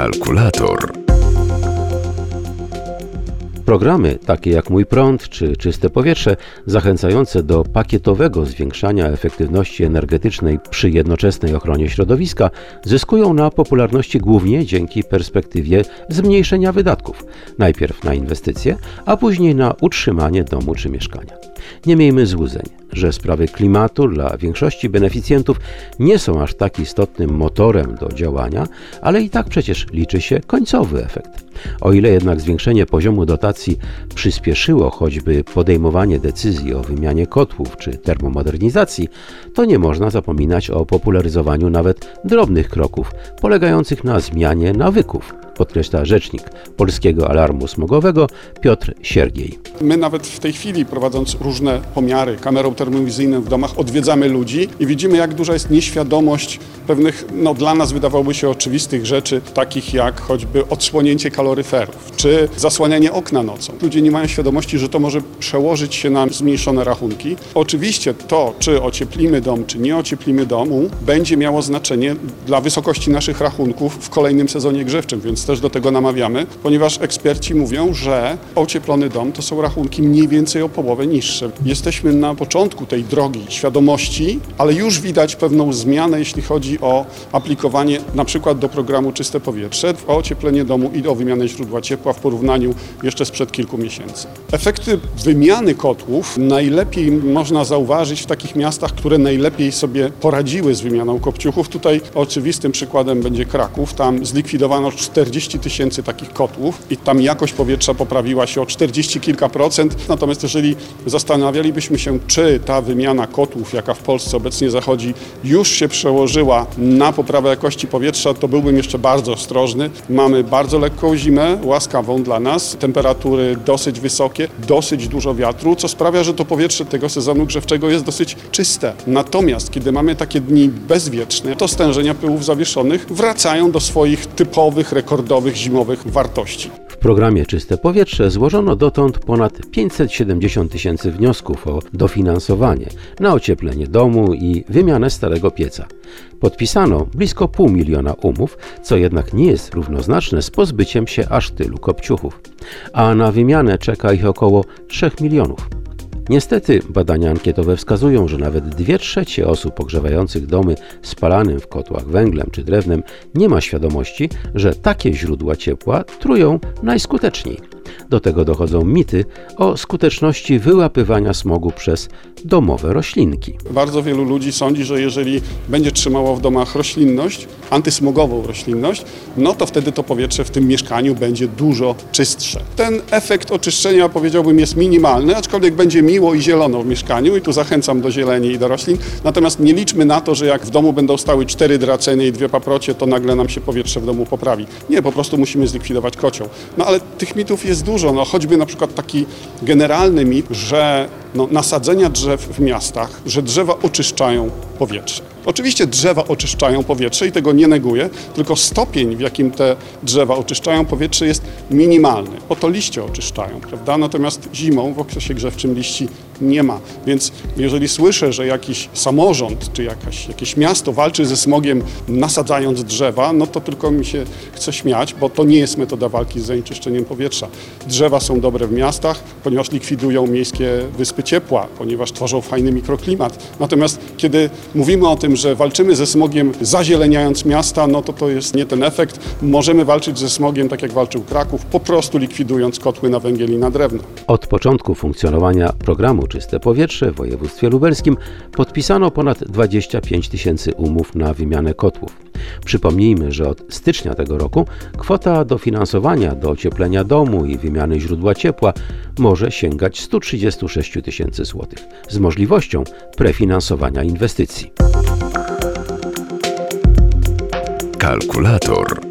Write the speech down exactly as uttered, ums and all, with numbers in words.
Kalkulator. Programy takie jak Mój Prąd czy Czyste Powietrze, zachęcające do pakietowego zwiększania efektywności energetycznej przy jednoczesnej ochronie środowiska, zyskują na popularności głównie dzięki perspektywie zmniejszenia wydatków. Najpierw na inwestycje, a później na utrzymanie domu czy mieszkania. Nie miejmy złudzeń, że sprawy klimatu dla większości beneficjentów nie są aż tak istotnym motorem do działania, ale i tak przecież liczy się końcowy efekt. O ile jednak zwiększenie poziomu dotacji przyspieszyło choćby podejmowanie decyzji o wymianie kotłów czy termomodernizacji, to nie można zapominać o popularyzowaniu nawet drobnych kroków polegających na zmianie nawyków, podkreśla rzecznik Polskiego Alarmu Smogowego Piotr Siergiej. My nawet w tej chwili, prowadząc różne pomiary kamerą termowizyjną w domach, odwiedzamy ludzi i widzimy, jak duża jest nieświadomość pewnych, no dla nas wydawałoby się oczywistych rzeczy, takich jak choćby odsłonięcie kaloryferów, czy zasłanianie okna nocą. Ludzie nie mają świadomości, że to może przełożyć się na zmniejszone rachunki. Oczywiście to, czy ocieplimy dom, czy nie ocieplimy domu, będzie miało znaczenie dla wysokości naszych rachunków w kolejnym sezonie grzewczym, więc też do tego namawiamy, ponieważ eksperci mówią, że ocieplony dom to są rachunki mniej więcej o połowę niższe. Jesteśmy na początku tej drogi świadomości, ale już widać pewną zmianę, jeśli chodzi o aplikowanie na przykład do programu Czyste Powietrze, o ocieplenie domu i o wymianę źródła ciepła w porównaniu jeszcze sprzed kilku miesięcy. Efekty wymiany kotłów najlepiej można zauważyć w takich miastach, które najlepiej sobie poradziły z wymianą kopciuchów. Tutaj oczywistym przykładem będzie Kraków. Tam zlikwidowano czterdzieści tysięcy takich kotłów i tam jakość powietrza poprawiła się o czterdzieści kilka procent. Natomiast jeżeli zastanawialibyśmy się, czy ta wymiana kotłów, jaka w Polsce obecnie zachodzi, już się przełożyła na poprawę jakości powietrza, to byłbym jeszcze bardzo ostrożny. Mamy bardzo lekką zimę, łaskawą dla nas, temperatury dosyć wysokie, dosyć dużo wiatru, co sprawia, że to powietrze tego sezonu grzewczego jest dosyć czyste. Natomiast kiedy mamy takie dni bezwietrzne, to stężenia pyłów zawieszonych wracają do swoich typowych, rekordowych zimowych wartości. W programie Czyste Powietrze złożono dotąd ponad pięćset siedemdziesiąt tysięcy wniosków o dofinansowanie na ocieplenie domu i wymianę starego pieca. Podpisano blisko pół miliona umów, co jednak nie jest równoznaczne z pozbyciem się aż tylu kopciuchów, a na wymianę czeka ich około trzech milionów. Niestety badania ankietowe wskazują, że nawet dwie trzecie osób ogrzewających domy spalanym w kotłach węglem czy drewnem nie ma świadomości, że takie źródła ciepła trują najskuteczniej. Do tego dochodzą mity o skuteczności wyłapywania smogu przez domowe roślinki. Bardzo wielu ludzi sądzi, że jeżeli będzie trzymało w domach roślinność, antysmogową roślinność, no to wtedy to powietrze w tym mieszkaniu będzie dużo czystsze. Ten efekt oczyszczenia, powiedziałbym, jest minimalny, aczkolwiek będzie miło i zielono w mieszkaniu i tu zachęcam do zieleni i do roślin. Natomiast nie liczmy na to, że jak w domu będą stały cztery draceny i dwie paprocie, to nagle nam się powietrze w domu poprawi. Nie, po prostu musimy zlikwidować kocioł. No ale tych mitów jest dużo. No, choćby na przykład taki generalny mit, że no, nasadzenia drzew w miastach, że drzewa oczyszczają powietrze. Oczywiście drzewa oczyszczają powietrze i tego nie neguję, tylko stopień, w jakim te drzewa oczyszczają powietrze, jest minimalny. Oto liście oczyszczają, prawda? Natomiast zimą w okresie grzewczym liści nie ma. Więc jeżeli słyszę, że jakiś samorząd czy jakaś, jakieś miasto walczy ze smogiem nasadzając drzewa, no to tylko mi się chce śmiać, bo to nie jest metoda walki z zanieczyszczeniem powietrza. Drzewa są dobre w miastach, ponieważ likwidują miejskie wyspy ciepła, ponieważ tworzą fajny mikroklimat. Natomiast kiedy mówimy o tym, że walczymy ze smogiem zazieleniając miasta, no to to jest nie ten efekt. Możemy walczyć ze smogiem tak jak walczył Kraków, po prostu likwidując kotły na węgiel i na drewno. Od początku funkcjonowania programu Czyste Powietrze w województwie lubelskim podpisano ponad dwadzieścia pięć tysięcy umów na wymianę kotłów. Przypomnijmy, że od stycznia tego roku kwota dofinansowania do ocieplenia domu i wymiany źródła ciepła może sięgać sto trzydzieści sześć tysięcy złotych z możliwością prefinansowania inwestycji. Kalkulator.